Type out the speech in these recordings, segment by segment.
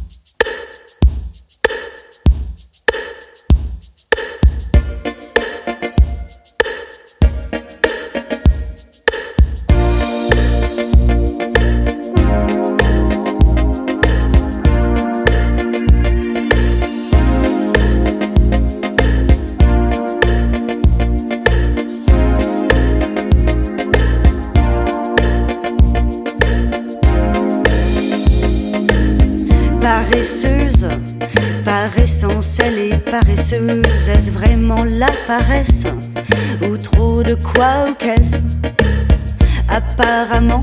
Paresseuse, par essence elle est paresseuse. Est-ce vraiment la paresse ou trop de quoi ou qu'est-ce? Apparemment,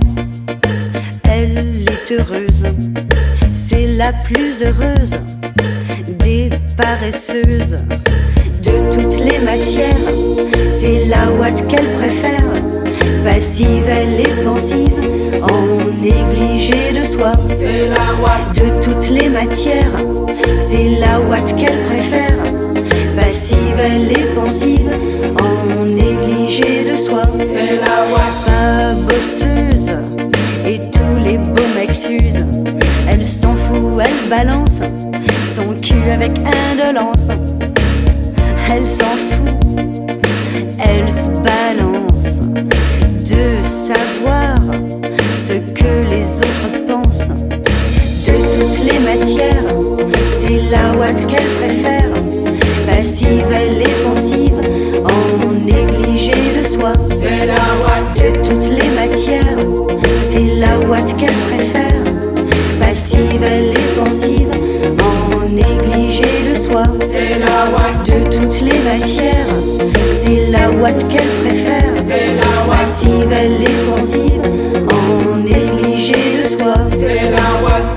elle est heureuse. C'est la plus heureuse des paresseuses. De toutes les matières, c'est la ouate qu'elle préfère. Passive, elle est pensive, en négligé de soi. C'est la ouate. De toutes les matières, c'est la ouate qu'elle préfère. Passive, elle est pensive, en négligé de soi. C'est la ouate. Pas bosseuse, et tous les beaux mecs s'usent. Elle s'en fout, elle balance son cul avec indolence. Elle s'en fout, elle se balance de savoir ce que les autres pensent. De toutes les matières, c'est la ouate qu'elle préfère. Passive, elle est pensive, en négligé de soi. C'est la ouate. De toutes les matières, c'est la ouate qu'elle préfère. Passive, elle est pensive, en négligé de soi. C'est la ouate. De toutes les matières, c'est la ouate qu'elle préfère. C'est la ouate. Passive, elle est pensive, en négligé de soi. C'est la ouate.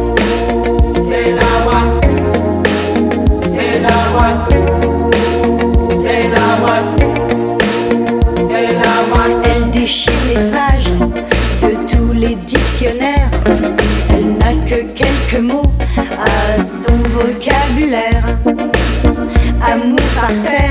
C'est la ouate. C'est la ouate. C'est la ouate. C'est la ouate. Elle déchire les pages de tous les dictionnaires. Elle n'a que quelques mots à son vocabulaire. Amour par terre,